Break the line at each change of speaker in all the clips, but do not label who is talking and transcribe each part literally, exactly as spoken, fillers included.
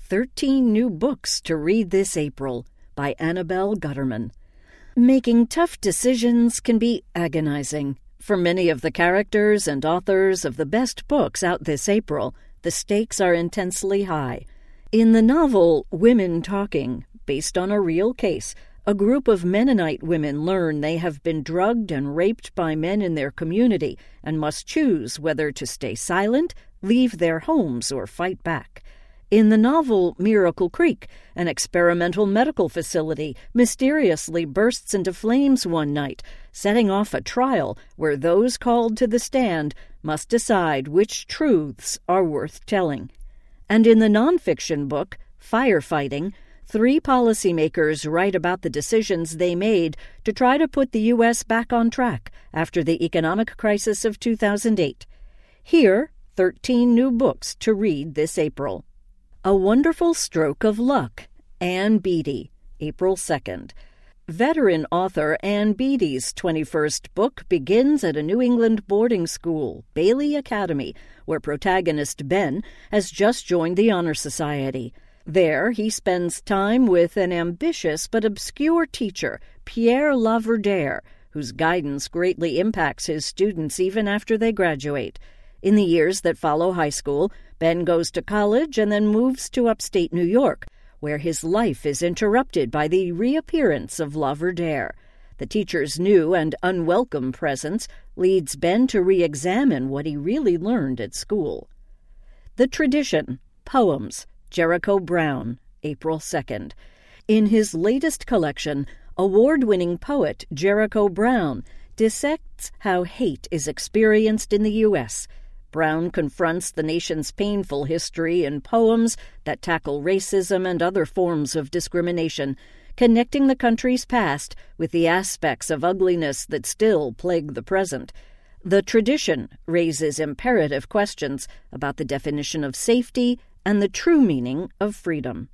thirteen New Books to Read This April by Annabelle Gutterman. Making tough decisions can be agonizing. For many of the characters and authors of the best books out this April, the stakes are intensely high. In the novel Women Talking, based on a real case, a group of Mennonite women learn they have been drugged and raped by men in their community and must choose whether to stay silent, leave their homes, or fight back. In the novel Miracle Creek, an experimental medical facility mysteriously bursts into flames one night, setting off a trial where those called to the stand must decide which truths are worth telling. And in the nonfiction book Firefighting, three policymakers write about the decisions they made to try to put the U S back on track after the economic crisis of two thousand eight. Here, thirteen new books to read this April. A Wonderful Stroke of Luck, Ann Beattie, April second. Veteran author Ann Beattie's twenty-first book begins at a New England boarding school, Bailey Academy, where protagonist Ben has just joined the Honor Society. There, he spends time with an ambitious but obscure teacher, Pierre Laverdere, whose guidance greatly impacts his students even after they graduate. In the years that follow high school, Ben goes to college and then moves to upstate New York, where his life is interrupted by the reappearance of Laverdere. The teacher's new and unwelcome presence leads Ben to re-examine what he really learned at school. The Tradition, Poems, Jericho Brown, April second. In his latest collection, award-winning poet Jericho Brown dissects how hate is experienced in the U S Brown confronts the nation's painful history in poems that tackle racism and other forms of discrimination, connecting the country's past with the aspects of ugliness that still plague the present. The Tradition raises imperative questions about the definition of safety and the true meaning of freedom.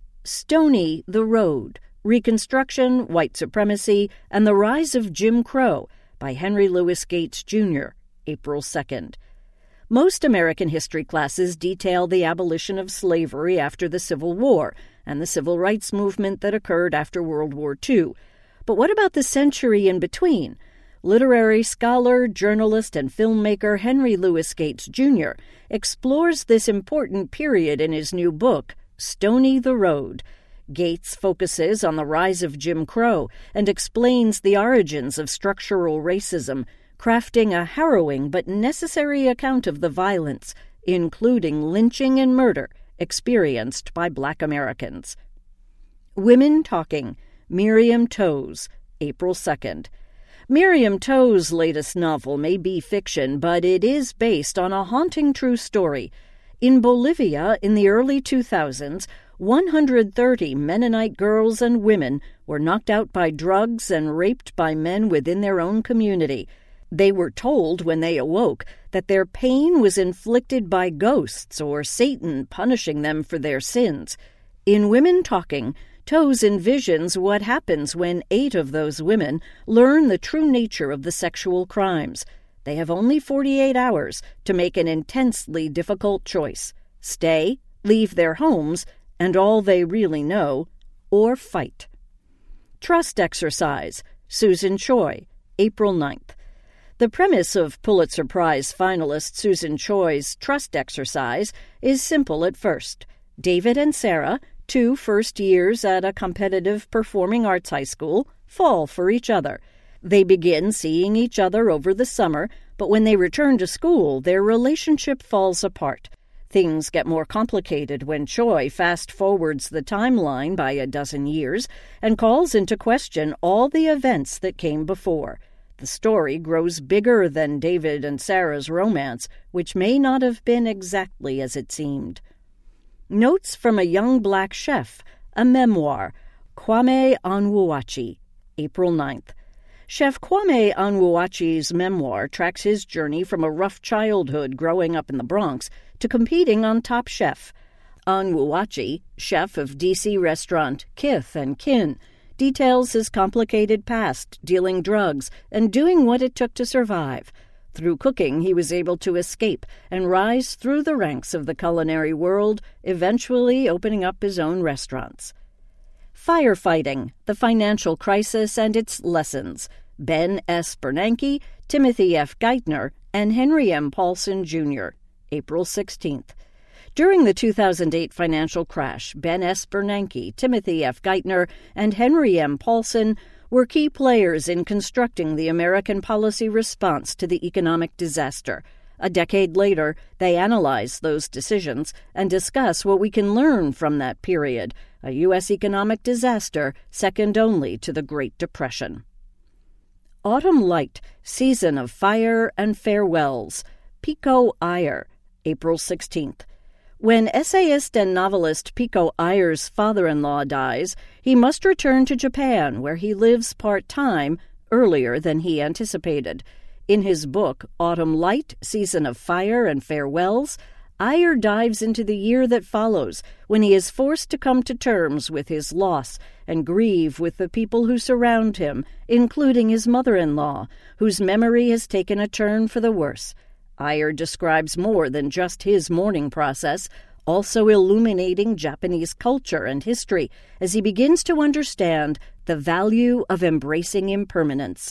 Stony the Road, Reconstruction, White Supremacy, and the Rise of Jim Crow by Henry Louis Gates, Junior, April second. Most American history classes detail the abolition of slavery after the Civil War and the civil rights movement that occurred after World War Two. But what about the century in between? Literary scholar, journalist, and filmmaker Henry Louis Gates, Junior explores this important period in his new book, Stony the Road. Gates focuses on the rise of Jim Crow and explains the origins of structural racism, crafting a harrowing but necessary account of the violence, including lynching and murder, experienced by Black Americans. Women Talking, Miriam Toews, April second. Miriam Toews' latest novel may be fiction, but it is based on a haunting true story. In Bolivia, in the early two thousands, one hundred thirty Mennonite girls and women were knocked out by drugs and raped by men within their own community. They were told when they awoke that their pain was inflicted by ghosts or Satan punishing them for their sins. In Women Talking, Toews envisions what happens when eight of those women learn the true nature of the sexual crimes. They have only forty-eight hours to make an intensely difficult choice: stay, leave their homes, and all they really know, or fight. Trust Exercise, Susan Choi, April ninth. The premise of Pulitzer Prize finalist Susan Choi's Trust Exercise is simple at first. David and Sarah, two first years at a competitive performing arts high school, fall for each other. They begin seeing each other over the summer, but when they return to school, their relationship falls apart. Things get more complicated when Choi fast-forwards the timeline by a dozen years and calls into question all the events that came before. The story grows bigger than David and Sarah's romance, which may not have been exactly as it seemed. Notes from a Young Black Chef, a memoir, Kwame Onwuachi, April ninth. Chef Kwame Onwuachi's memoir tracks his journey from a rough childhood growing up in the Bronx to competing on Top Chef. Onwuachi, chef of D C restaurant Kith and Kin, details his complicated past dealing drugs and doing what it took to survive. Through cooking, he was able to escape and rise through the ranks of the culinary world, eventually opening up his own restaurants. Firefighting, the Financial Crisis and Its Lessons, Ben S. Bernanke, Timothy F. Geithner, and Henry M. Paulson, Junior, April sixteenth. During the two thousand eight financial crash, Ben S. Bernanke, Timothy F. Geithner, and Henry M. Paulson were key players in constructing the American policy response to the economic disaster. A decade later, they analyze those decisions and discuss what we can learn from that period, a U S economic disaster second only to the Great Depression. Autumn Light, Season of Fire and Farewells, Pico Iyer, April sixteenth. When essayist and novelist Pico Iyer's father-in-law dies, he must return to Japan, where he lives part-time, earlier than he anticipated. In his book, Autumn Light, Season of Fire and Farewells, Iyer dives into the year that follows, when he is forced to come to terms with his loss and grieve with the people who surround him, including his mother-in-law, whose memory has taken a turn for the worse. Iyer describes more than just his mourning process, also illuminating Japanese culture and history as he begins to understand the value of embracing impermanence.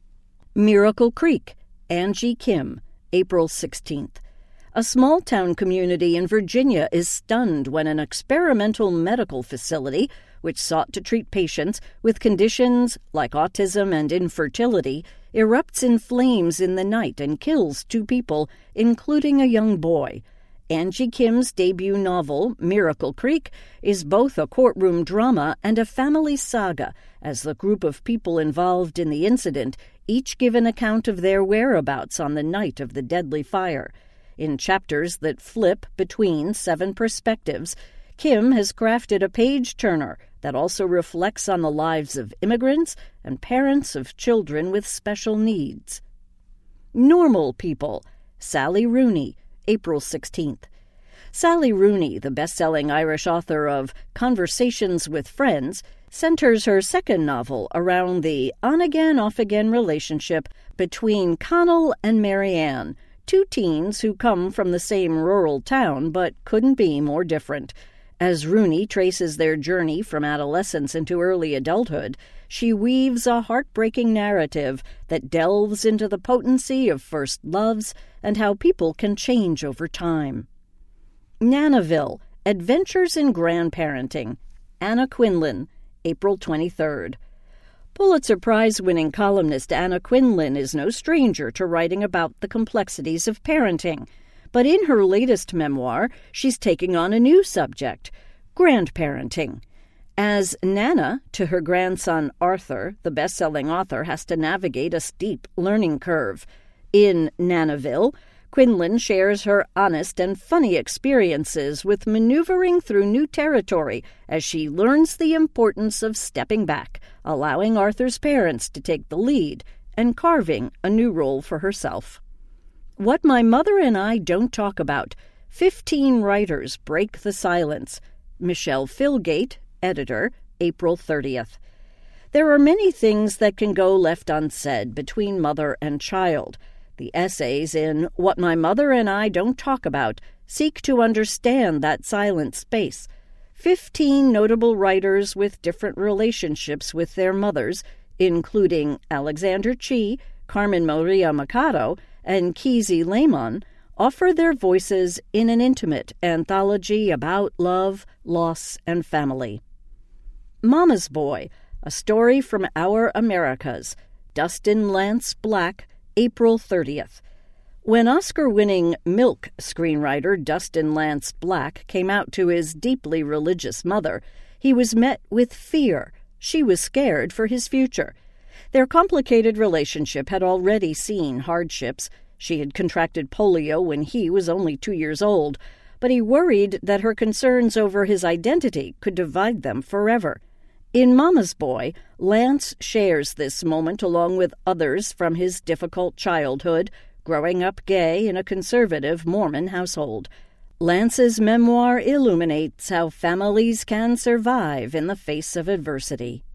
Miracle Creek, Angie Kim, April sixteenth. A small-town community in Virginia is stunned when an experimental medical facility, which sought to treat patients with conditions like autism and infertility, erupts in flames in the night and kills two people, including a young boy. Angie Kim's debut novel, Miracle Creek, is both a courtroom drama and a family saga, as the group of people involved in the incident each give an account of their whereabouts on the night of the deadly fire. In chapters that flip between seven perspectives, Kim has crafted a page-turner that also reflects on the lives of immigrants and parents of children with special needs. Normal People, Sally Rooney, April sixteenth. Sally Rooney, the best-selling Irish author of Conversations with Friends, centers her second novel around the on-again, off-again relationship between Connell and Marianne, two teens who come from the same rural town but couldn't be more different. As Rooney traces their journey from adolescence into early adulthood, she weaves a heartbreaking narrative that delves into the potency of first loves and how people can change over time. Nanaville, Adventures in Grandparenting, Anna Quinlan, April twenty-third. Pulitzer Prize-winning columnist Anna Quinlan is no stranger to writing about the complexities of parenting. But in her latest memoir, she's taking on a new subject, grandparenting. As Nana to her grandson Arthur, the best-selling author has to navigate a steep learning curve. In Nanaville, Quinlan shares her honest and funny experiences with maneuvering through new territory as she learns the importance of stepping back, allowing Arthur's parents to take the lead, and carving a new role for herself. What My Mother and I Don't Talk About, Fifteen Writers Break the Silence, Michelle Philgate, editor, April thirtieth. There are many things that can go left unsaid between mother and child. The essays in What My Mother and I Don't Talk About seek to understand that silent space. Fifteen notable writers with different relationships with their mothers, including Alexander Chee, Carmen Maria Machado, and Kizzy Lemon, offer their voices in an intimate anthology about love, loss, and family. Mama's Boy, A Story from Our Americas, Dustin Lance Black, April thirtieth. When Oscar-winning Milk screenwriter Dustin Lance Black came out to his deeply religious mother, he was met with fear. She was scared for his future. Their complicated relationship had already seen hardships. She had contracted polio when he was only two years old, but he worried that her concerns over his identity could divide them forever. In Mama's Boy, Lance shares this moment along with others from his difficult childhood, growing up gay in a conservative Mormon household. Lance's memoir illuminates how families can survive in the face of adversity.